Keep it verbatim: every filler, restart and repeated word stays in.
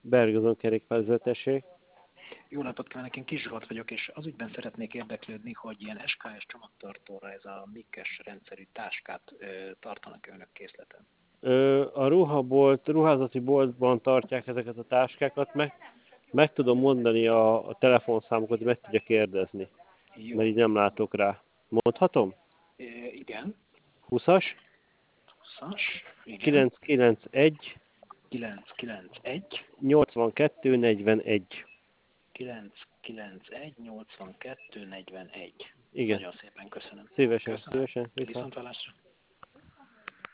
Bergazon kerékpárvezetőség. Jó napot kívánok, én Kis Zsolt vagyok, és az ügyben szeretnék érdeklődni, hogy ilyen es ká es csomagtartóra ez a mikes rendszerű táskát ö, tartanak önök készleten. Ö, a ruhabolt, ruházati boltban tartják ezeket a táskákat, meg, meg tudom mondani a, a telefonszámokat, hogy meg tudja kérdezni, Jó. mert így nem látok rá. Mondhatom? Ö, igen. húszas, húszas. Igen. kilencszázkilencvenegy, kilencszázkilencvenegy. nyolcvankettő negyvenegy. kilencszázkilencvenegy. nyolcvankettő negyvenegy. Igen. Nagyon szépen köszönöm. Szívesen, Köszönöm. szívesen. Viszont. Viszontlátásra.